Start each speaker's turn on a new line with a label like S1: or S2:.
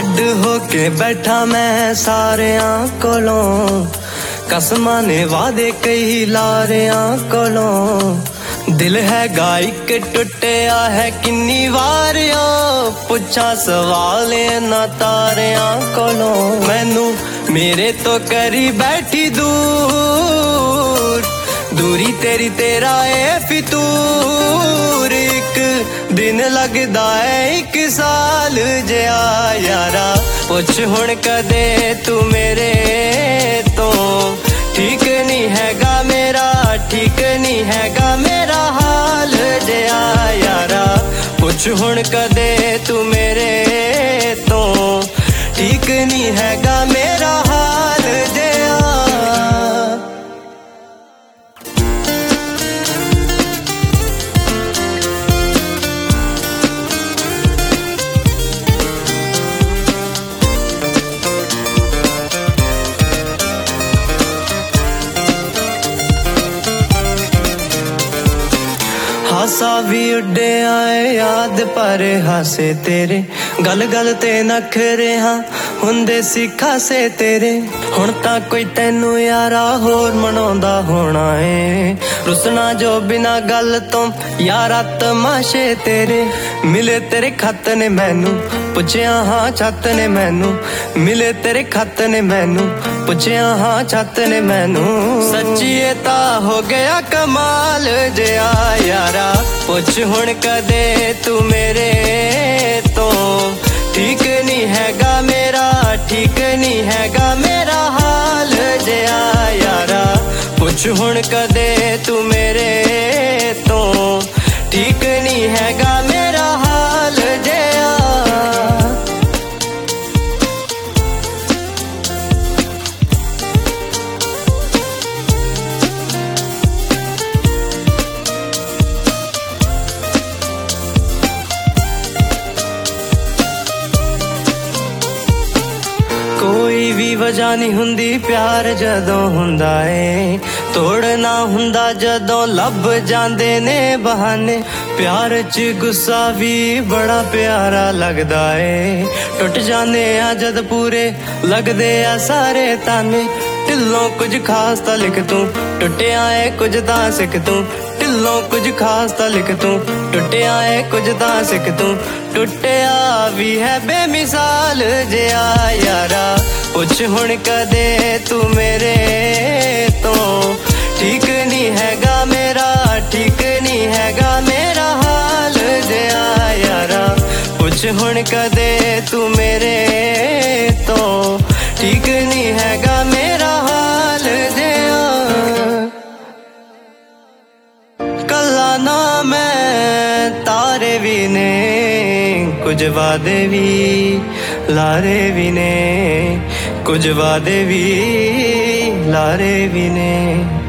S1: ਅੱਡ ਹੋ ਕੇ ਬੈਠਾ ਮੈਂ ਸਾਰਿਆਂ ਕੋਲੋਂ, ਕਸਮਾਂ ਨੇ ਵਾਅਦੇ ਕਈ ਲਾਰਿਆਂ ਕੋਲੋਂ। ਦਿਲ ਹੈਗਾ ਇੱਕ ਟੁੱਟਿਆ ਹੈ ਕਿੰਨੀ ਵਾਰਿਆਂ, ਪੁੱਛਾਂ ਸਵਾਲ ਇਹਨਾਂ ਤਾਰਿਆਂ ਕੋਲੋਂ। ਮੈਨੂੰ ਮੇਰੇ ਤੋਂ ਕਰੀ ਬੈਠੀ ਦੂਰ, ਦੂਰੀ ਤੇਰੀ ਤੇਰਾ ਏ ਫਿਤੂਰ। ਇੱਕ ਦਿਨ ਲੱਗਦਾ ਏ ਇੱਕ ਸਾਲ ਜਿਹਾ ਯਾਰਾ, ਪੁੱਛ ਹੁਣ ਕਦੇ ਤੂੰ ਮੇਰੇ ਤੋਂ। ਠੀਕ ਨਹੀਂ ਹੈਗਾ ਮੇਰਾ, ਠੀਕ ਨਹੀਂ ਹੈਗਾ ਮੇਰਾ ਹਾਲ ਜਿਹਾ ਯਾਰਾ, ਪੁੱਛ ਹੁਣ ਕਦੇ ਤੂੰ ਮੇਰੇ ਤੋਂ। ਠੀਕ ਨਹੀਂ ਹੈਗਾ ਮੇਰਾ ਹਾਲ ਜਿਹਾ। ਹਾਸਾ ਵੀ ਉੱਡਿਆ ਏ ਯਾਦ ਪਰ ਹਾਸੇ ਤੇਰੇ, ਗੱਲ ਗੱਲ ਤੇ ਨਖਰੇ ਹਾਂ ਹੁੰਦੇ ਸੀ ਖਾਸੇ ਤੇਰੇ। ਹੁਣ ਤਾਂ ਕੋਈ ਤੈਨੂੰ ਯਾਰਾ ਹੋਰ ਮਨਾਉਂਦਾ ਹੋਣਾ ਏ, ਰੁੱਸਣਾ ਜੋ ਬਿਨਾ ਗੱਲ ਤੋਂ ਯਾਰਾ ਤਮਾਸ਼ੇ ਤੇਰੇ। ਮਿਲੇ ਤੇਰੇ ਖੱਤ ਨੇ ਮੈਨੂੰ ਪੁੱਛਿਆ ਹਾਂ ਛੱਤ ਨੇ ਮੈਨੂੰ, ਮਿਲੇ ਤੇਰੇ ਖੱਤ ਨੇ ਮੈਨੂੰ ਪੁੱਛਿਆ ਹਾਂ ਛੱਤ ਨੇ ਮੈਨੂੰ। ਸੱਚੀ ਇਹ ਤਾਂ ਹੋ ਗਿਆ ਕਮਾਲ ਜਿਹਾ ਯਾਰਾ, ਪੁੱਛ ਹੁਣ ਕਦੇ ਤੂੰ ਮੇਰੇ ਤੋਂ। ਠੀਕ ਨਹੀਂ ਹੈਗਾ ਮੇਰਾ, ਠੀਕ ਨਹੀਂ ਹੈਗਾ ਮੇਰਾ ਹਾਲ ਜਿਹਾ ਯਾਰਾ, ਪੁੱਛ ਹੁਣ ਕਦੇ ਤੂੰ ਮੇਰੇ ਤੋਂ। ਠੀਕ ਨਹੀਂ ਹੈਗਾ ਮੇਰਾ ਹਾਲ ਜਿਹਾ। ਕੋਈ ਵੀ ਵਜ੍ਹਾ ਨਹੀਂ ਹੁੰਦੀ ਪਿਆਰ ਜਦੋਂ ਹੁੰਦਾ ਏ, ਤੋੜਨਾ ਹੁੰਦਾ ਜਦੋਂ ਲੱਭ ਜਾਂਦੇ ਨੇ ਬਹਾਨੇ। ਪਿਆਰ 'ਚ ਗੁੱਸਾ ਵੀ ਬੜਾ ਪਿਆਰਾ ਲੱਗਦਾ ਏ, ਟੁੱਟ ਜਾਂਦੇ ਆ ਜਦ ਪੂਰੇ ਲੱਗਦੇ ਆ ਸਾਰੇ ਤਾਨੇ। ਢਿੱਲੋਂ ਕੁਝ ਖਾਸ ਤਾਂ ਲਿਖ ਤੂੰ, ਟੁੱਟਿਆ ਏ ਕੁਝ ਤਾਂ ਸਿੱਖ ਤੂੰ। ਢਿੱਲੋਂ ਕੁਝ ਖਾਸ ਤਾਂ ਲਿਖ ਤੂੰ, ਟੁੱਟਿਆ ਏ ਕੁਝ ਤਾਂ ਸਿੱਖ ਤੂੰ। ਟੁੱਟਿਆ ਵੀ ਹੈ ਬੇਮਿਸਾਲ ਜਿਹਾ ਯਾਰਾ, ਪੁੱਛ ਹੁਣ ਕਦੇ ਤੂੰ ਮੇਰੇ ਤੋਂ। ਠੀਕ ਨਹੀਂ ਹੈਗਾ ਮੇਰਾ, ਠੀਕ ਨਹੀਂ ਹੈਗਾ ਮੇਰਾ ਹਾਲ ਜਿਹਾ ਯਾਰਾ, ਪੁੱਛ ਹੁਣ ਕਦੇ ਤੂੰ ਮੇਰੇ ਤੋਂ। ਠੀਕ ਨਹੀਂ ਹੈਗਾ ਮੇਰਾ ਹਾਲ ਜਿਹਾ। ਕੱਲਾ ਨਾ ਮੈਂ ਤਾਰੇ ਵੀ ਨੇ, ਕੁਝ ਵਾਦੇ ਵੀ ਲਾਰੇ ਵੀ ਨੇ, ਕੁਝ ਵਾਦੇ ਵੀ ਲਾਰੇ ਵੀ ਨੇ।